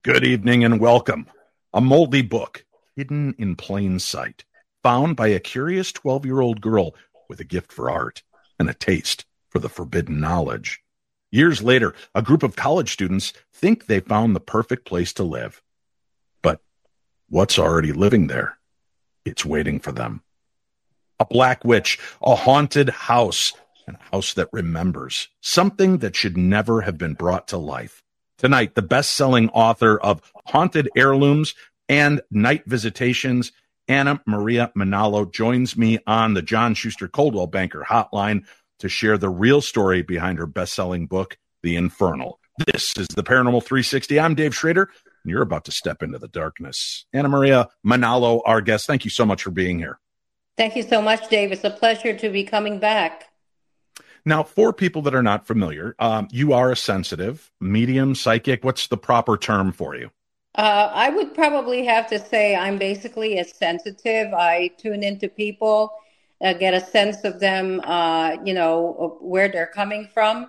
Good evening and welcome. A moldy book hidden in plain sight, found by a curious 12-year-old girl with a gift for art and a taste for the forbidden knowledge. Years later, a group of college students think they found the perfect place to live. But what's already living there? It's waiting for them. A black witch, a haunted house, and a house that remembers, something that should never have been brought to life. Tonight, the best-selling author of Haunted Heirlooms and Night Visitations, Anna Maria Manalo, joins me on the John Schuster Coldwell Banker Hotline to share the real story behind her best-selling book, The Infernal. This is the Paranormal 360. I'm Dave Schrader, and you're about to step into the darkness. Anna Maria Manalo, our guest, thank you so much for being here. Thank you so much, Dave. It's a pleasure to be coming back. Now, for people that are not familiar, you are a sensitive, medium, psychic. What's the proper term for you? I would probably have to say I'm basically a sensitive. I tune into people, get a sense of them, of where they're coming from.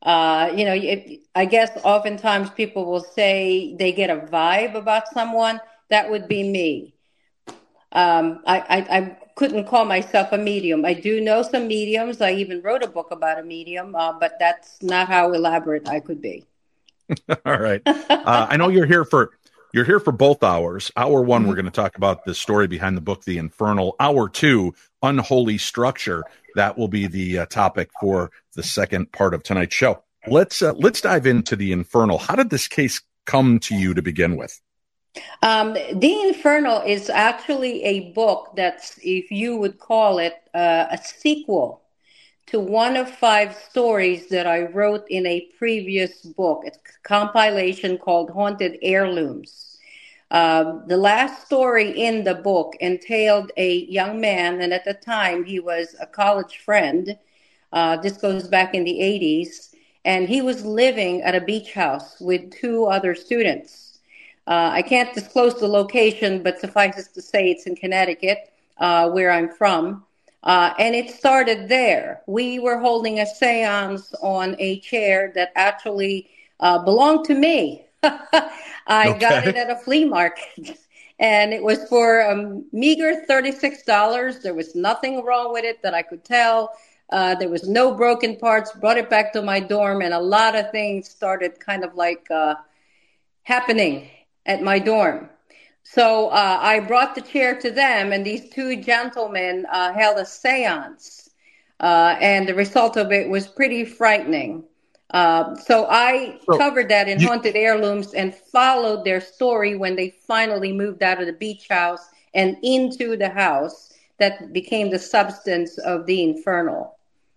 I guess oftentimes people will say they get a vibe about someone. That would be me. I couldn't call myself a medium. I do know some mediums. I even wrote a book about a medium, but that's not how elaborate I could be. All right. I know you're here for both hours. Hour one, we're going to talk about the story behind the book, The Infernal. Hour two, Unholy Structure. That will be the topic for the second part of tonight's show. Let's dive into The Infernal. How did this case come to you to begin with? The Infernal is actually a book that's, if you would call it, a sequel to one of 5 stories that I wrote in a previous book. It's a compilation called Haunted Heirlooms. The last story in the book entailed a young man, and at the time he was a college friend. This goes back in the 80s, and he was living at a beach house with 2 other students. I can't disclose the location, but suffices to say it's in Connecticut, where I'm from. And it started there. We were holding a seance on a chair that actually belonged to me. I got it at a flea market. And it was for a meager $36. There was nothing wrong with it that I could tell. There was no broken parts. Brought it back to my dorm, and a lot of things started kind of like happening at my dorm. So I brought the chair to them, and these 2 gentlemen held a seance. And the result of it was pretty frightening. So I covered that in Haunted Heirlooms and followed their story when they finally moved out of the beach house and into the house that became the substance of The Infernal.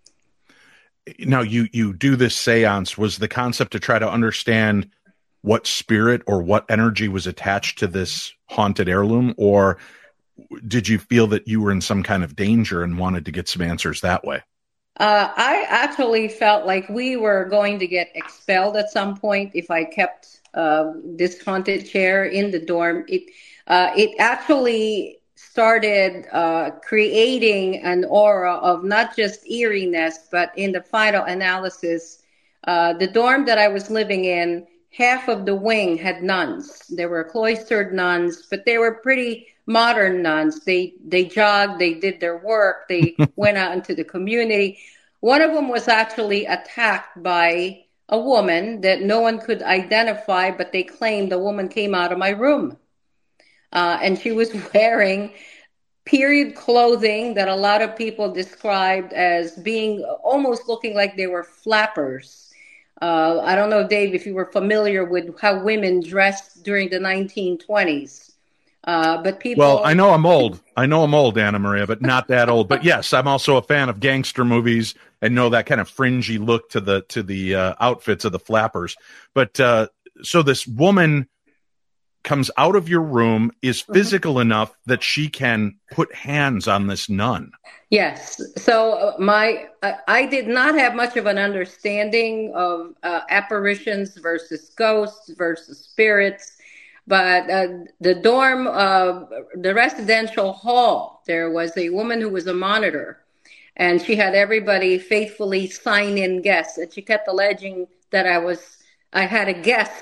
Now, you do this seance. Was the concept to try to understand what spirit or what energy was attached to this haunted heirloom, or did you feel that you were in some kind of danger and wanted to get some answers that way? I actually felt like we were going to get expelled at some point if I kept this haunted chair in the dorm. It actually started creating an aura of not just eeriness, but in the final analysis, the dorm that I was living in, half of the wing had nuns. There were cloistered nuns, but they were pretty modern nuns. They jogged, they did their work, they went out into the community. One of them was actually attacked by a woman that no one could identify, but they claimed the woman came out of my room. And she was wearing period clothing that a lot of people described as being almost looking like they were flappers. I don't know, Dave, if you were familiar with how women dressed during the 1920s. But people. Well, I know I'm old, Anna Maria, but not that old. But yes, I'm also a fan of gangster movies and know that kind of fringy look to the outfits of the flappers. But so this woman comes out of your room, is physical enough that she can put hands on this nun. Yes. So I did not have much of an understanding of apparitions versus ghosts versus spirits, but the dorm, the residential hall, there was a woman who was a monitor, and she had everybody faithfully sign in guests, and she kept alleging that I had a guest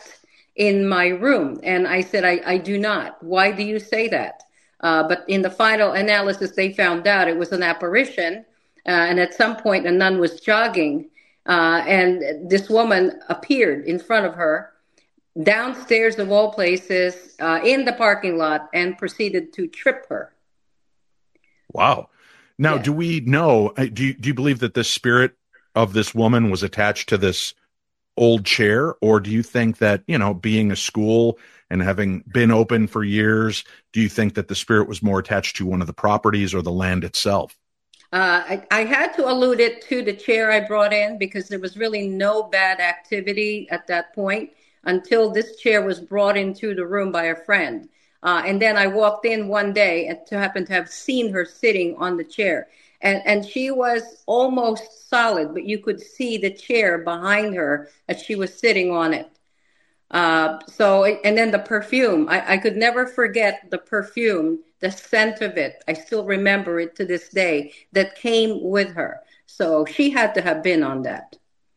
in my room. And I said, I do not. Why do you say that? But in the final analysis, they found out it was an apparition. And at some point, a nun was jogging, and this woman appeared in front of her, downstairs of all places, in the parking lot, and proceeded to trip her. Wow. Now, Yeah. do we know, do you believe that the spirit of this woman was attached to this old chair? Or do you think that, being a school and having been open for years, do you think that the spirit was more attached to one of the properties or the land itself? I had to allude it to the chair I brought in because there was really no bad activity at that point until this chair was brought into the room by a friend. And then I walked in one day and happened to have seen her sitting on the chair. And she was almost solid, but you could see the chair behind her as she was sitting on it. And then the perfume, I could never forget the perfume, the scent of it. I still remember it to this day that came with her. So she had to have been on that.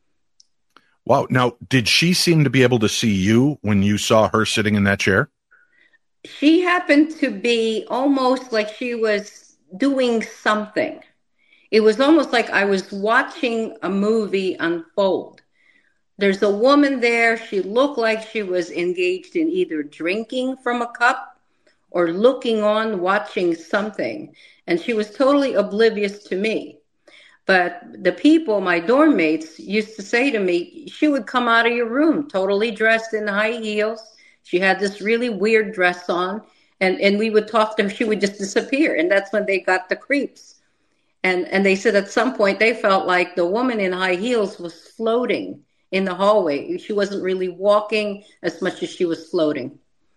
Wow. Now, did she seem to be able to see you when you saw her sitting in that chair? She happened to be almost like she was doing something. It was almost like I was watching a movie unfold. There's a woman there. She looked like she was engaged in either drinking from a cup or looking on, watching something. And she was totally oblivious to me. But the people, my dorm mates, used to say to me, she would come out of your room totally dressed in high heels. She had this really weird dress on. And we would talk to her. She would just disappear. And that's when they got the creeps. And they said at some point they felt like the woman in high heels was floating in the hallway. She wasn't really walking as much as she was floating.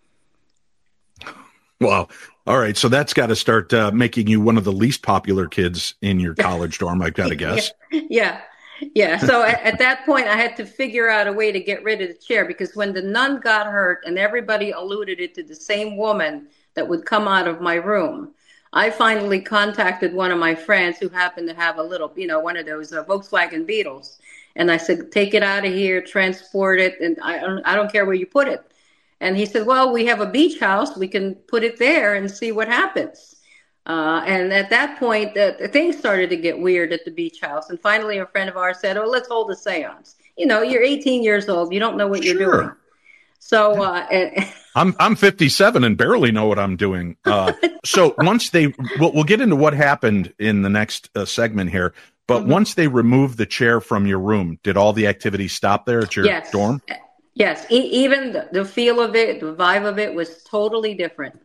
Wow. All right. So that's got to start making you one of the least popular kids in your college dorm, I've got to guess. Yeah. So at that point, I had to figure out a way to get rid of the chair because when the nun got hurt and everybody alluded it to the same woman that would come out of my room, I finally contacted one of my friends who happened to have a little, one of those Volkswagen Beetles. And I said, take it out of here, transport it, and I don't care where you put it. And he said, well, we have a beach house. We can put it there and see what happens. And at that point, the things started to get weird at the beach house. And finally, a friend of ours said, oh, let's hold a seance. You're 18 years old. You don't know what you're doing. So I'm 57 and barely know what I'm doing. So once we'll get into what happened in the next segment here. But once they removed the chair from your room, did all the activity stop there at your dorm? Yes. Even the feel of it, the vibe of it was totally different.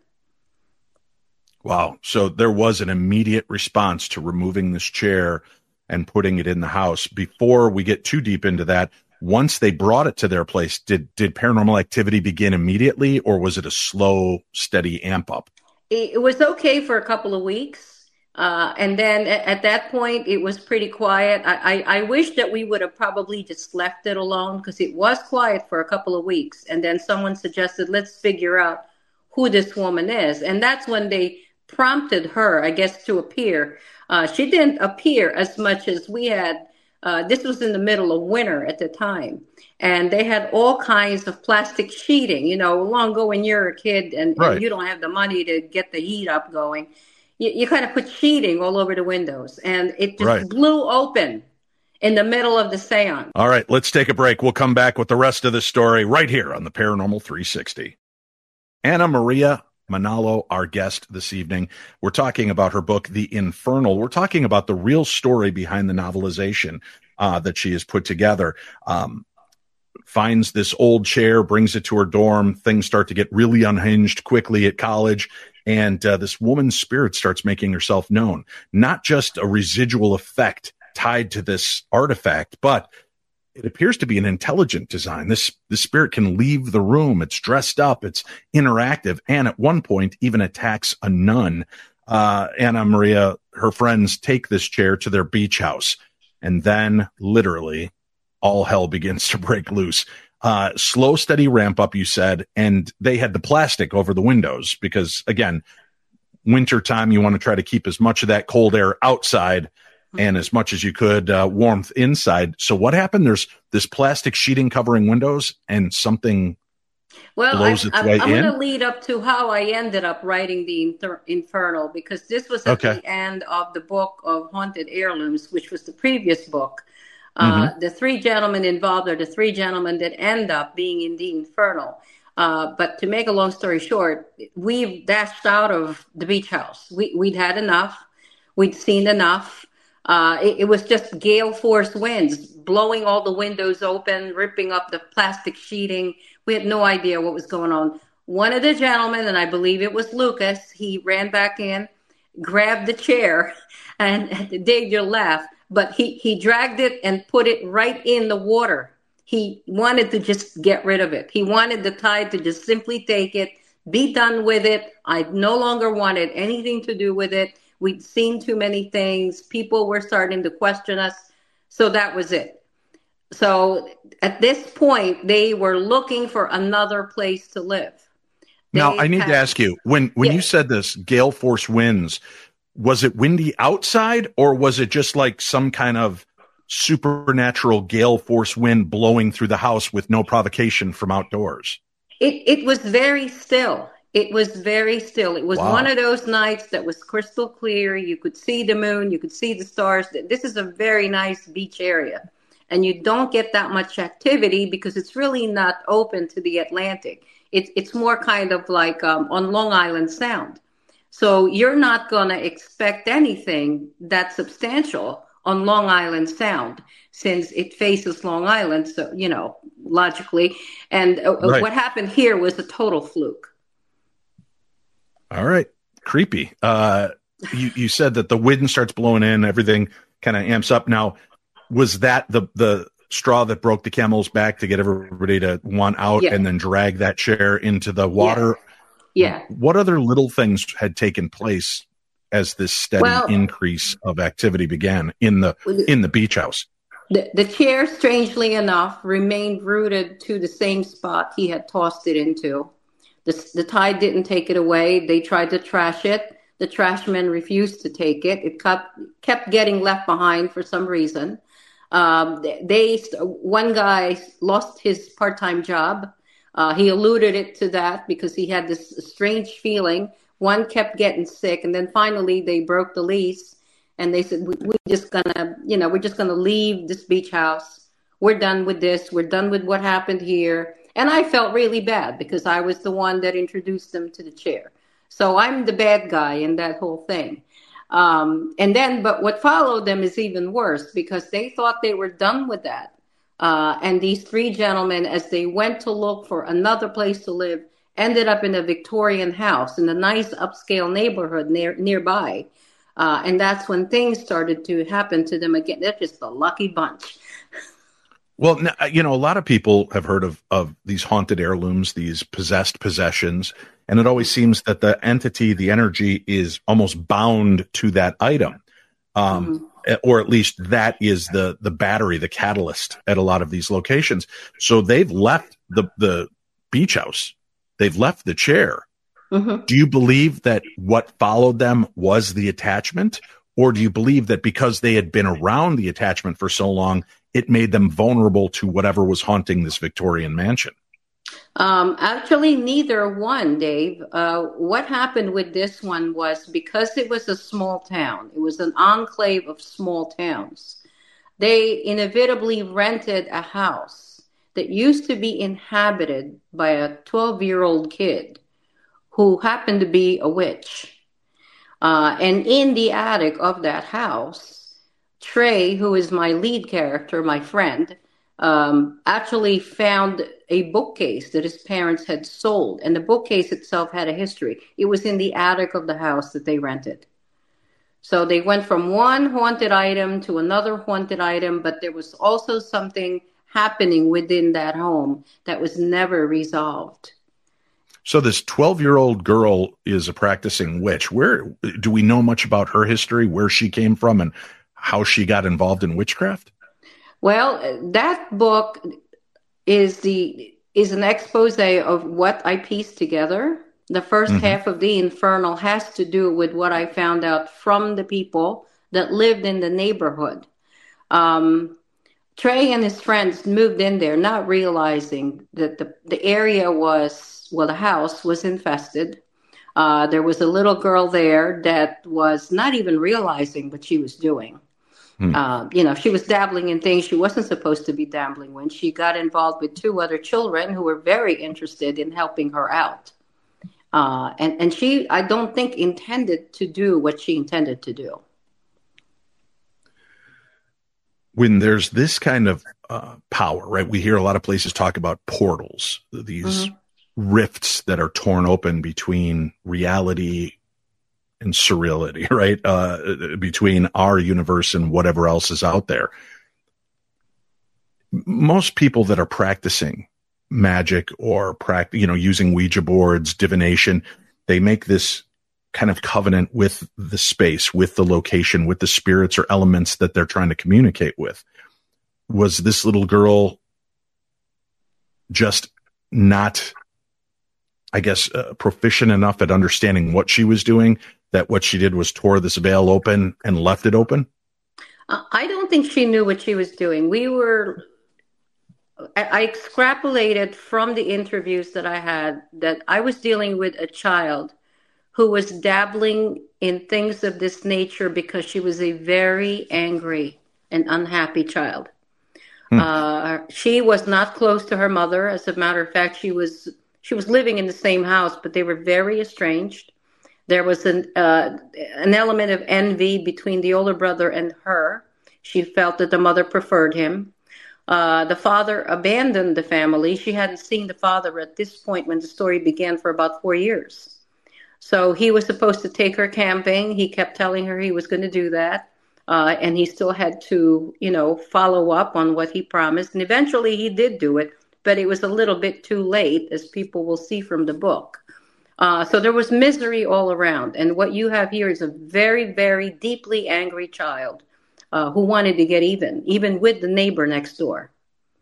Wow. So there was an immediate response to removing this chair and putting it in the house. Before we get too deep into that, once they brought it to their place, did paranormal activity begin immediately, or was it a slow, steady amp up? It was okay for a couple of weeks. And then at that point, it was pretty quiet. I wish that we would have probably just left it alone because it was quiet for a couple of weeks. And then someone suggested, let's figure out who this woman is. And that's when they prompted her, I guess, to appear. She didn't appear as much as we had. This was in the middle of winter at the time. And they had all kinds of plastic sheeting, long ago when you're a kid and you don't have the money to get the heat up going. You kind of put sheeting all over the windows, and it just blew open in the middle of the seance. All right, let's take a break. We'll come back with the rest of the story right here on the Paranormal 360. Anna Maria Manalo, our guest this evening. We're talking about her book, The Infernal. We're talking about the real story behind the novelization that she has put together. Finds this old chair, brings it to her dorm. Things start to get really unhinged quickly at college. And this woman's spirit starts making herself known. Not just a residual effect tied to this artifact, but it appears to be an intelligent design. This spirit can leave the room. It's dressed up. It's interactive. And at one point, even attacks a nun. Anna Maria, her friends take this chair to their beach house. And then literally all hell begins to break loose. Slow, steady ramp up, you said, and they had the plastic over the windows because, again, wintertime, you want to try to keep as much of that cold air outside and as much as you could warmth inside. So what happened? There's this plastic sheeting covering windows and something Well, blows its way I'm going to in? lead up to how I ended up writing the Infernal, because this was at Okay. the end of the book of Haunted Heirlooms, which was the previous book. Hmm. The three gentlemen involved are the three gentlemen that end up being in the Infernal. But to make a long story short, we've dashed out of the beach house. We'd had enough. We'd seen enough. It was just gale force winds blowing all the windows open, ripping up the plastic sheeting. We had no idea what was going on. One of the gentlemen, and I believe it was Lucas, he ran back in, grabbed the chair, and Dave, you'll laugh, but he dragged it and put it right in the water. He wanted to just get rid of it. He wanted the tide to just simply take it, be done with it. I no longer wanted anything to do with it. We'd seen too many things. People were starting to question us. So that was it. So at this point, they were looking for another place to live. Now, They I need to had, ask you, when you yes. said this gale force winds, was it windy outside, or was it just like some kind of supernatural gale force wind blowing through the house with no provocation from outdoors? It was very still. It was very still. It was one Wow. of those nights that was crystal clear. You could see the moon, you could see the stars. This is a very nice beach area. And you don't get that much activity because it's really not open to the Atlantic. It's more kind of like on Long Island Sound. So you're not going to expect anything that substantial on Long Island Sound since it faces Long Island. So, logically. And Right. what happened here was a total fluke. All right. Creepy. You said that the wind starts blowing in, everything kind of amps up. Now, was that the straw that broke the camel's back to get everybody to want out Yeah. and then drag that chair into the water? Yeah. What other little things had taken place as this steady Well, increase of activity began in the beach house? the chair, strangely enough, remained rooted to the same spot he had tossed it into. The tide didn't take it away. They tried to trash it. The trashmen refused to take it. It kept getting left behind for some reason. One guy lost his part-time job. He alluded it to that because he had this strange feeling. One kept getting sick, and then finally they broke the lease, and they said, we're just gonna leave this beach house. We're done with this. We're done with what happened here. And I felt really bad because I was the one that introduced them to the chair. So I'm the bad guy in that whole thing. But what followed them is even worse because they thought they were done with that. And these three gentlemen, as they went to look for another place to live, ended up in a Victorian house in a nice upscale neighborhood nearby. And that's when things started to happen to them again. They're just a lucky bunch. Well, a lot of people have heard of these haunted heirlooms, these possessed possessions, and it always seems that the entity, the energy, is almost bound to that item. Or at least that is the battery, the catalyst at a lot of these locations. So they've left the beach house. They've left the chair. Mm-hmm. Do you believe that what followed them was the attachment? Or do you believe that because they had been around the attachment for so long, it made them vulnerable to whatever was haunting this Victorian mansion? Actually, neither one, Dave. What happened with this one was because it was a small town, it was an enclave of small towns. They inevitably rented a house that used to be inhabited by a 12-year-old kid who happened to be a witch. And in the attic of that house, Trey, who is my lead character, my friend, actually found a bookcase that his parents had sold. And the bookcase itself had a history. It was in the attic of the house that they rented. So they went from one haunted item to another haunted item, but there was also something happening within that home that was never resolved. So this 12-year-old girl is a practicing witch. Where do we know much about her history, where she came from, and how she got involved in witchcraft? Well, that book is an expose of what I pieced together. The first half of the Infernal has to do with what I found out from the people that lived in the neighborhood. Trey and his friends moved in there, not realizing that the area was, well, the house was infested. There was a little girl there that was not even realizing what she was doing. She was dabbling in things she wasn't supposed to be dabbling when she got involved with two other children who were very interested in helping her out. And she, I don't think, intended to do what she intended to do. When there's this kind of power, right? We hear a lot of places talk about portals, these rifts that are torn open between reality and surreality, right? Between our universe and whatever else is out there. Most people that are practicing magic or using Ouija boards, divination, they make this kind of covenant with the space, with the location, with the spirits or elements that they're trying to communicate with. Was this little girl just not, I guess, proficient enough at understanding what she was doing, that what she did was tore this veil open and left it open? I don't think she knew what she was doing. I extrapolated from the interviews that I had that I was dealing with a child who was dabbling in things of this nature because she was a very angry and unhappy child. She was not close to her mother. As a matter of fact, she was living in the same house, but they were very estranged. There was an element of envy between the older brother and her. She felt that the mother preferred him. The father abandoned the family. She hadn't seen the father at this point when the story began for about 4 years. So he was supposed to take her camping. He kept telling her he was going to do that. And he still had to, follow up on what he promised. And eventually he did do it, but it was a little bit too late, as people will see from the book. So there was misery all around. And what you have here is a very, very deeply angry child who wanted to get even with the neighbor next door.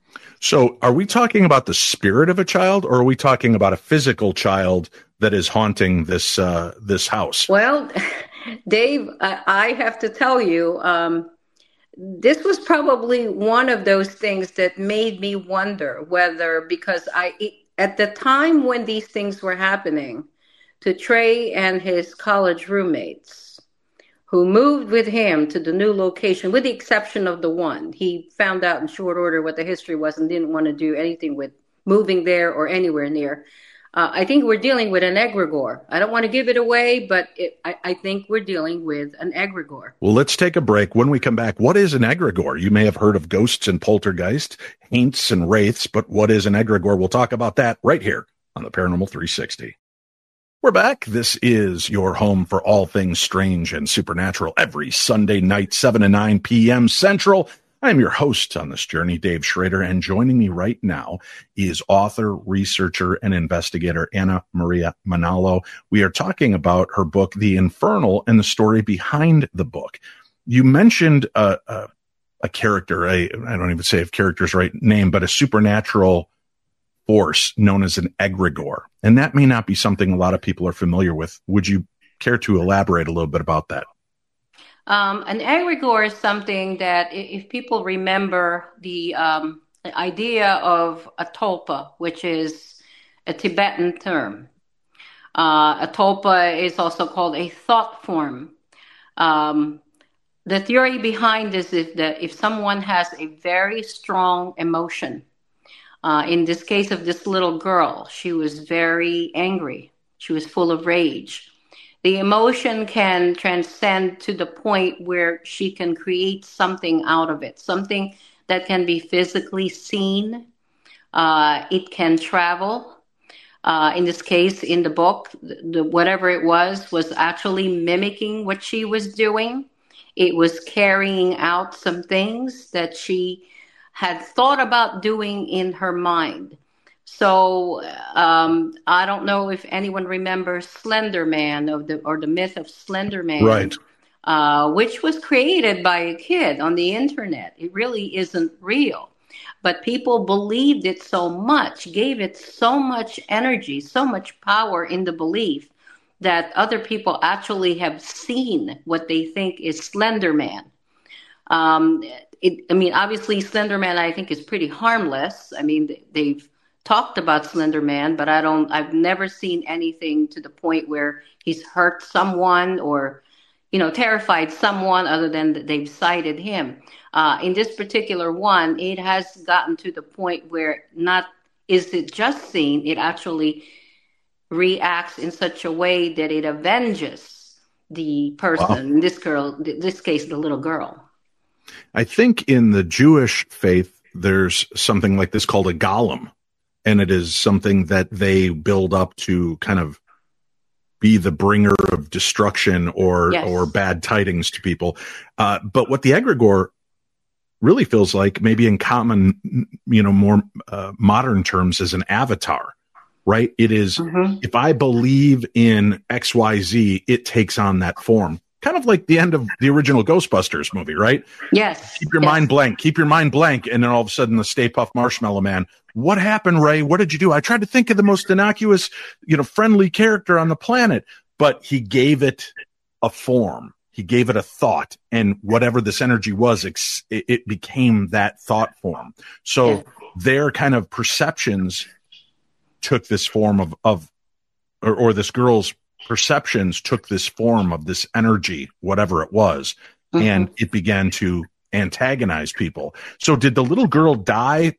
So are we talking about the spirit of a child, or are we talking about a physical child that is haunting this house? Well, Dave, I have to tell you, this was probably one of those things that made me wonder whether, because at the time when these things were happening to Trey and his college roommates, who moved with him to the new location, with the exception of the one. He found out in short order what the history was and didn't want to do anything with moving there or anywhere near. I think we're dealing with an egregore. I don't want to give it away, but I think we're dealing with an egregore. Well, let's take a break. When we come back, what is an egregore? You may have heard of ghosts and poltergeists, haints and wraiths, but what is an egregore? We'll talk about that right here on the Paranormal 360. We're back. This is your home for all things strange and supernatural every Sunday night, 7 to 9 p.m. Central. I'm your host on this journey, Dave Schrader, and joining me right now is author, researcher, and investigator Anna Maria Manalo. We are talking about her book, The Infernal, and the story behind the book. You mentioned a character, I don't even say if character's right name, but a supernatural force known as an egregore. And that may not be something a lot of people are familiar with. Would you care to elaborate a little bit about that? An egregore is something that, if people remember the idea of a tulpa, which is a Tibetan term. A tulpa is also called a thought form. The theory behind this is that if someone has a very strong emotion, in this case of this little girl, she was very angry. She was full of rage. The emotion can transcend to the point where she can create something out of it, something that can be physically seen. It can travel. In this case, in the book, whatever it was actually mimicking what she was doing. It was carrying out some things that she had thought about doing in her mind. So I don't know if anyone remembers Slender Man or the myth of Slender Man, right? Which was created by a kid on the internet. It really isn't real, but people believed it so much, gave it so much energy, so much power in the belief that other people actually have seen what they think is Slender Man. I mean, obviously, Slender Man, I think, is pretty harmless. I mean, they've talked about Slender Man, but I've never seen anything to the point where he's hurt someone or, terrified someone other than that they've cited him. In this particular one, it has gotten to the point where not is it just seen, it actually reacts in such a way that it avenges the person, Wow. this case, the little girl. I think in the Jewish faith, there's something like this called a golem, and it is something that they build up to kind of be the bringer of destruction or bad tidings to people. But what the egregore really feels like, maybe in common, more modern terms, is an avatar, right? It is, if I believe in XYZ, it takes on that form. Kind of like the end of the original Ghostbusters movie, right? Yes. Keep your mind blank. Keep your mind blank. And then all of a sudden, the Stay Puft Marshmallow Man. What happened, Ray? What did you do? I tried to think of the most innocuous, friendly character on the planet, but he gave it a form. He gave it a thought, and whatever this energy was, it became that thought form. So their kind of perceptions took this form or this girl's perceptions took this form of this energy, whatever it was, and it began to antagonize people. So did the little girl die?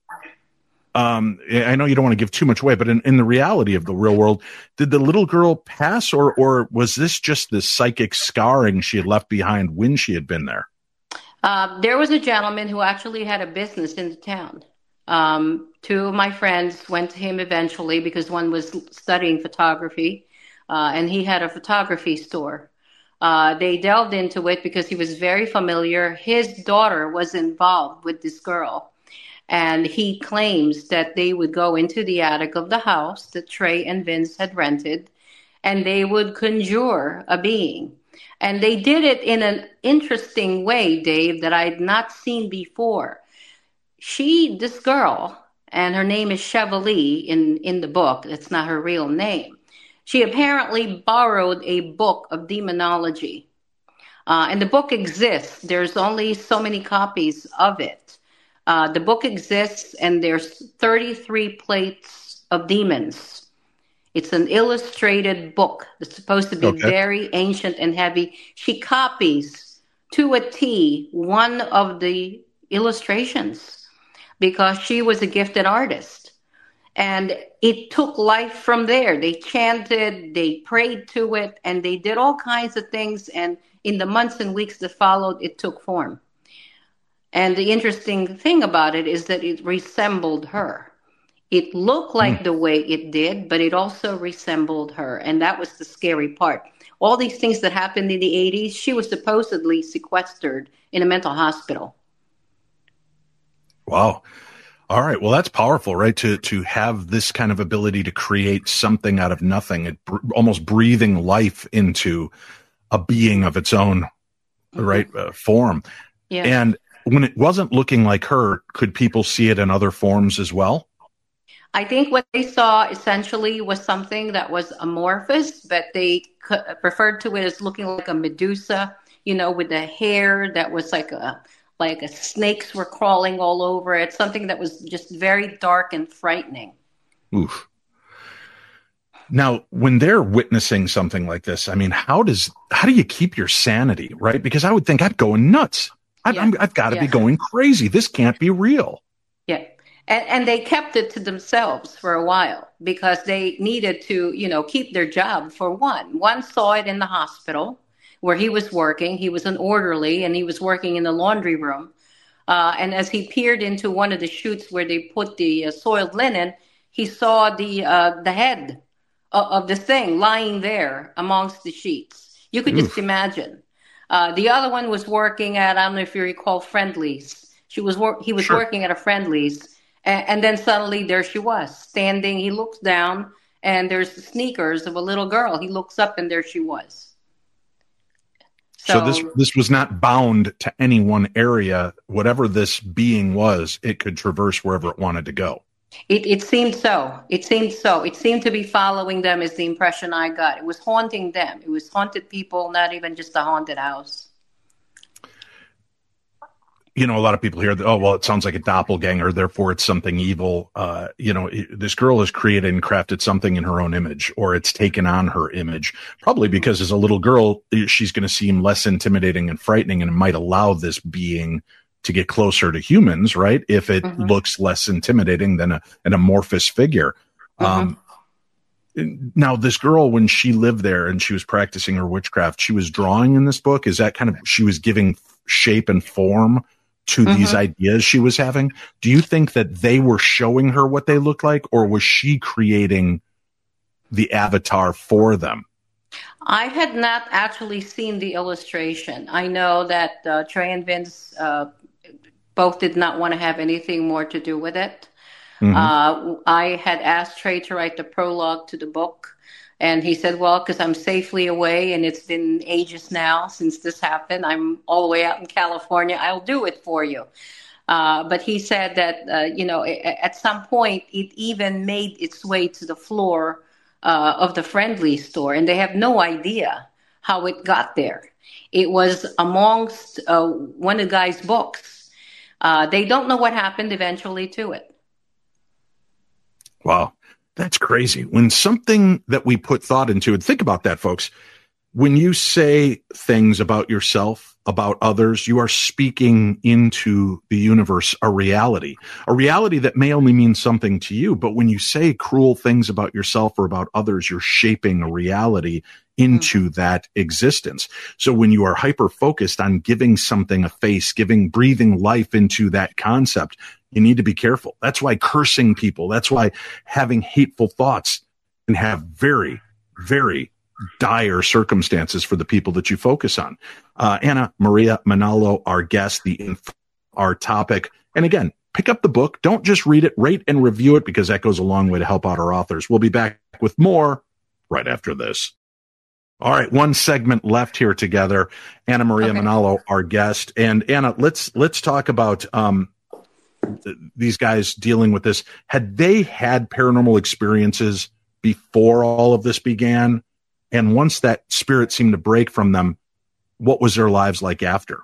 I know you don't want to give too much away, but in the reality of the real world, did the little girl pass, or was this just the psychic scarring she had left behind when she had been there? There was a gentleman who actually had a business in the town. Two of my friends went to him eventually because one was studying photography, and he had a photography store. They delved into it because he was very familiar. His daughter was involved with this girl, and he claims that they would go into the attic of the house that Trey and Vince had rented, and they would conjure a being. And they did it in an interesting way, Dave, that I'd not seen before. This girl, and her name is Chevalier in the book, it's not her real name. She apparently borrowed a book of demonology. And the book exists. There's only so many copies of it. The book exists, and there's 33 plates of demons. It's an illustrated book that's supposed to be very ancient and heavy. She copies to a T one of the illustrations because she was a gifted artist. And it took life from there. They chanted, they prayed to it, and they did all kinds of things. And in the months and weeks that followed, it took form. And the interesting thing about it is that it resembled her. It looked like the way it did, but it also resembled her. And that was the scary part. All these things that happened in the 80s, she was supposedly sequestered in a mental hospital. Wow. All right. Well, that's powerful, right? To have this kind of ability to create something out of nothing, almost breathing life into a being of its own, right, form. Yeah. And when it wasn't looking like her, could people see it in other forms as well? I think what they saw essentially was something that was amorphous, but they referred to it as looking like a Medusa, with the hair that was like a snakes were crawling all over it, something that was just very dark and frightening. Oof. Now, when they're witnessing something like this, I mean, how do you keep your sanity, right? Because I would think I'd go nuts. I've got to be going crazy. This can't be real. Yeah. And they kept it to themselves for a while because they needed to, keep their job for one. One saw it in the hospital where he was working. He was an orderly and he was working in the laundry room. And as he peered into one of the chutes where they put the soiled linen, he saw the head of the thing lying there amongst the sheets. You could just imagine. The other one was working at, I don't know if you recall, Friendly's. He was working at a Friendly's. And then suddenly there she was standing. He looks down and there's the sneakers of a little girl. He looks up and there she was. So this was not bound to any one area. Whatever this being was, it could traverse wherever it wanted to go. It seemed so. It seemed to be following them is the impression I got. It was haunting them. It was haunted people, not even just a haunted house. a lot of people hear that, oh, well, it sounds like a doppelganger, therefore it's something evil. This girl has created and crafted something in her own image, or it's taken on her image, probably because as a little girl, she's going to seem less intimidating and frightening, and it might allow this being to get closer to humans, right? If it looks less intimidating than an amorphous figure. Now, this girl, when she lived there and she was practicing her witchcraft, she was drawing in this book. Is that kind of, she was giving shape and form to these ideas she was having? Do you think that they were showing her what they looked like, or was she creating the avatar for them? I had not actually seen the illustration. I know that Trey and Vince both did not want to have anything more to do with it. I had asked Trey to write the prologue to the book, and he said, well, because I'm safely away and it's been ages now since this happened, I'm all the way out in California, I'll do it for you. But he said that, at some point it even made its way to the floor of the Friendly store, and they have no idea how it got there. It was amongst one of the guy's books. They don't know what happened eventually to it. Wow, that's crazy. When something that we put thought into, and think about that, folks, when you say things about yourself, about others, you are speaking into the universe a reality that may only mean something to you. But when you say cruel things about yourself or about others, you're shaping a reality into that existence. So when you are hyper focused on giving something a face, breathing life into that concept, you need to be careful. That's why cursing people, that's why having hateful thoughts can have very, very dire circumstances for the people that you focus on. Anna Maria Manalo, our guest, our topic. And again, pick up the book. Don't just read it, rate and review it, because that goes a long way to help out our authors. We'll be back with more right after this. All right, one segment left here together. Anna Maria Manalo, our guest. And Anna, let's talk about these guys dealing with this. Had they had paranormal experiences before all of this began? And once that spirit seemed to break from them, what was their lives like after?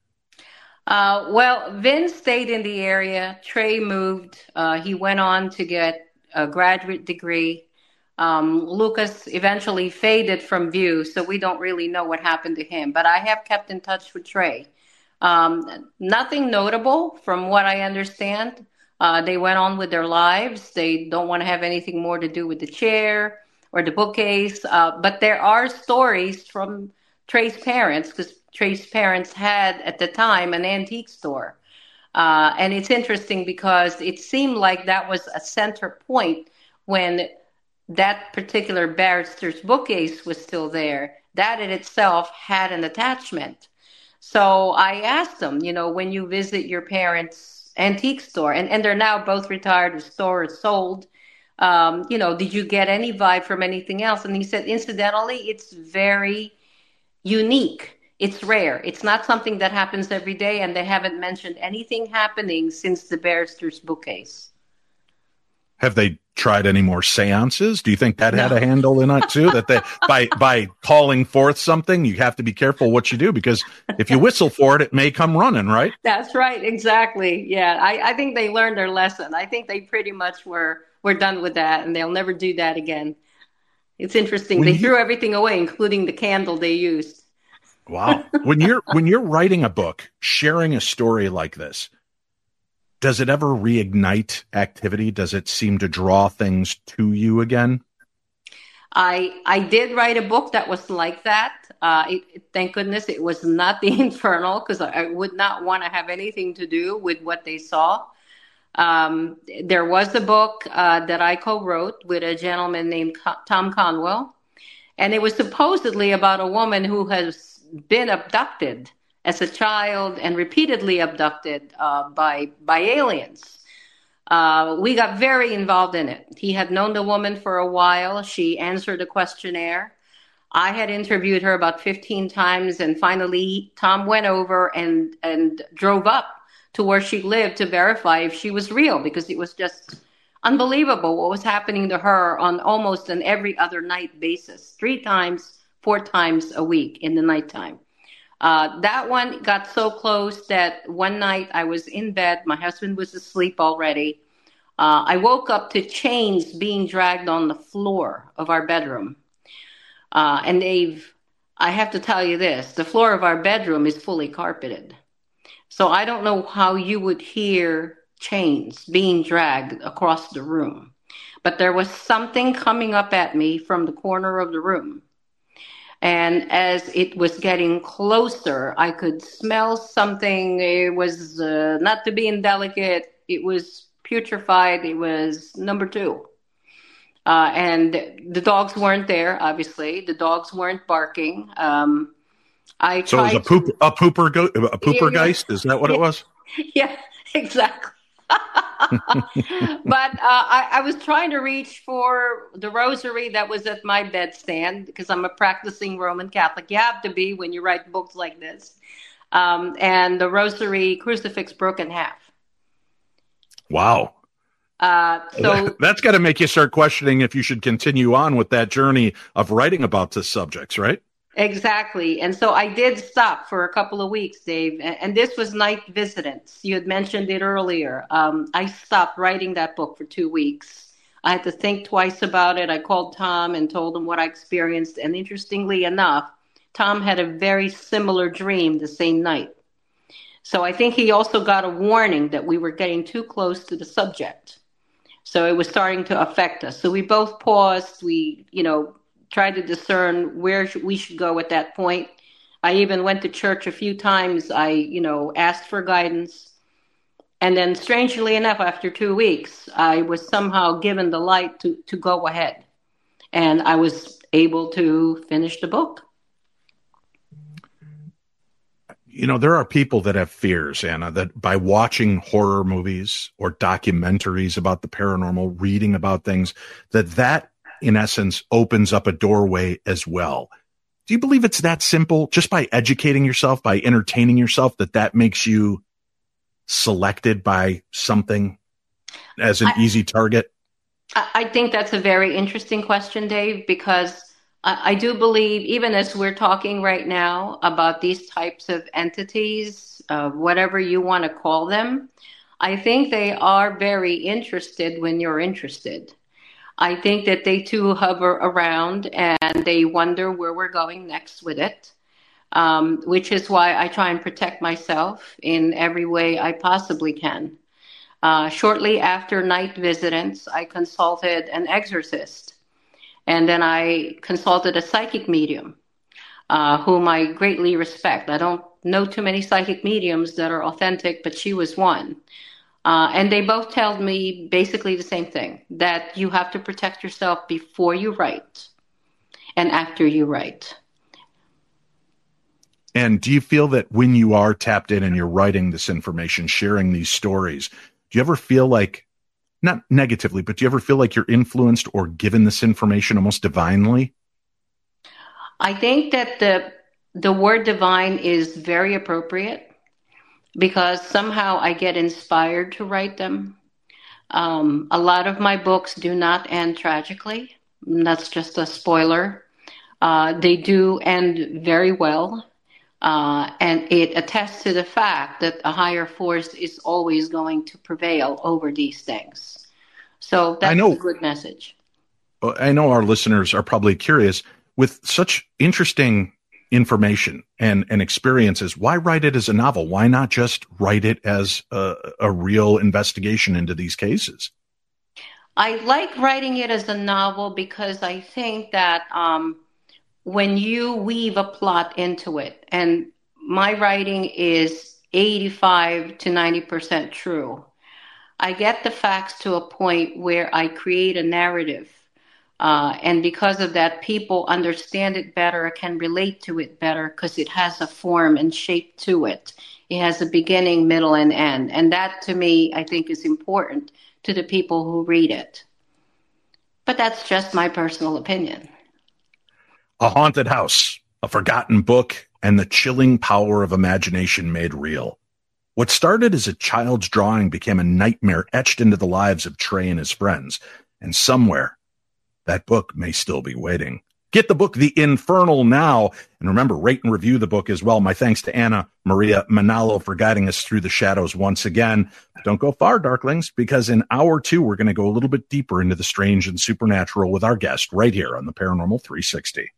Well, Vince stayed in the area. Trey moved. He went on to get a graduate degree. Lucas eventually faded from view, so we don't really know what happened to him. But I have kept in touch with Trey. Nothing notable from what I understand. They went on with their lives. They don't want to have anything more to do with the chair or the bookcase. But there are stories from Trey's parents, because Trey's parents had at the time an antique store. And it's interesting because it seemed like that was a center point when that particular barrister's bookcase was still there. That in itself had an attachment. So I asked them, when you visit your parents' antique store, and they're now both retired, the store is sold, did you get any vibe from anything else? And he said, incidentally, it's very unique. It's rare. It's not something that happens every day, and they haven't mentioned anything happening since the barrister's bookcase. Have they tried any more seances? Do you think that had a handle in it too? That they, by calling forth something, you have to be careful what you do, because if you whistle for it, it may come running, right? That's right. Exactly. Yeah. I think they learned their lesson. I think they pretty much were done with that, and they'll never do that again. It's interesting. They threw everything away, including the candle they used. Wow. When you're writing a book, sharing a story like this, does it ever reignite activity? Does it seem to draw things to you again? I did write a book that was like that. Thank goodness it was not the Infernal, because I would not want to have anything to do with what they saw. There was a book that I co-wrote with a gentleman named Tom Conwell, and it was supposedly about a woman who has been abducted as a child and repeatedly abducted by aliens. We got very involved in it. He had known the woman for a while. She answered a questionnaire. I had interviewed her about 15 times, and finally Tom went over and drove up to where she lived to verify if she was real, because it was just unbelievable what was happening to her on almost an every other night basis, 3 times, 4 times a week in the nighttime. That one got so close that one night I was in bed. My husband was asleep already. I woke up to chains being dragged on the floor of our bedroom. And I have to tell you this, the floor of our bedroom is fully carpeted. So I don't know how you would hear chains being dragged across the room. But there was something coming up at me from the corner of the room. And as it was getting closer, I could smell something. It was not to be indelicate. It was putrefied. It was number two. And the dogs weren't there, obviously. The dogs weren't barking. So it was a pooper geist? Is that what it was? Yeah, exactly. But I was trying to reach for the rosary that was at my bedstand because I'm a practicing Roman Catholic. You have to be when you write books like this. And the rosary crucifix broke in half. Wow. So that's got to make you start questioning if you should continue on with that journey of writing about this subjects, right? Exactly. And so I did stop for a couple of weeks, Dave. And this was Night Visitants. You had mentioned it earlier. I stopped writing that book for 2 weeks. I had to think twice about it. I called Tom and told him what I experienced. And interestingly enough, Tom had a very similar dream the same night. So I think he also got a warning that we were getting too close to the subject. So it was starting to affect us. So we both paused. We, tried to discern where we should go at that point. I even went to church a few times. I, asked for guidance. And then strangely enough, after 2 weeks, I was somehow given the light to go ahead. And I was able to finish the book. There are people that have fears, Anna, that by watching horror movies or documentaries about the paranormal, reading about things, that in essence opens up a doorway as well. Do you believe it's that simple? Just by educating yourself, by entertaining yourself, that makes you selected by something as an easy target? I think that's a very interesting question, Dave, because I do believe, even as we're talking right now about these types of entities, whatever you want to call them, I think they are very interested when you're interested. I think that they too hover around and they wonder where we're going next with it, which is why I try and protect myself in every way I possibly can. Shortly after Night Visitants, I consulted an exorcist, and then I consulted a psychic medium, whom I greatly respect. I don't know too many psychic mediums that are authentic, but she was one. And they both told me basically the same thing, that you have to protect yourself before you write and after you write. And do you feel that when you are tapped in and you're writing this information, sharing these stories, do you ever feel like, not negatively, but do you ever feel like you're influenced or given this information almost divinely? I think that the word divine is very appropriate, because somehow I get inspired to write them. A lot of my books do not end tragically. That's just a spoiler. They do end very well. And it attests to the fact that a higher force is always going to prevail over these things. So that's a good message. I know our listeners are probably curious, with such interesting information and experiences, why write it as a novel? Why not just write it as a real investigation into these cases? I like writing it as a novel because I think that when you weave a plot into it, and my writing is 85 to 90% true, I get the facts to a point where I create a narrative. And because of that, people understand it better, can relate to it better, because it has a form and shape to it. It has a beginning, middle, and end. And that, to me, I think is important to the people who read it. But that's just my personal opinion. A haunted house, a forgotten book, and the chilling power of imagination made real. What started as a child's drawing became a nightmare etched into the lives of Trey and his friends. And somewhere, that book may still be waiting Get the book, The Infernal, now. And remember, rate and review the book as well. My thanks to Anna Maria Manalo for guiding us through the shadows once again. Don't go far, Darklings, because in hour 2, we're going to go a little bit deeper into the strange and supernatural with our guest right here on the Paranormal 360.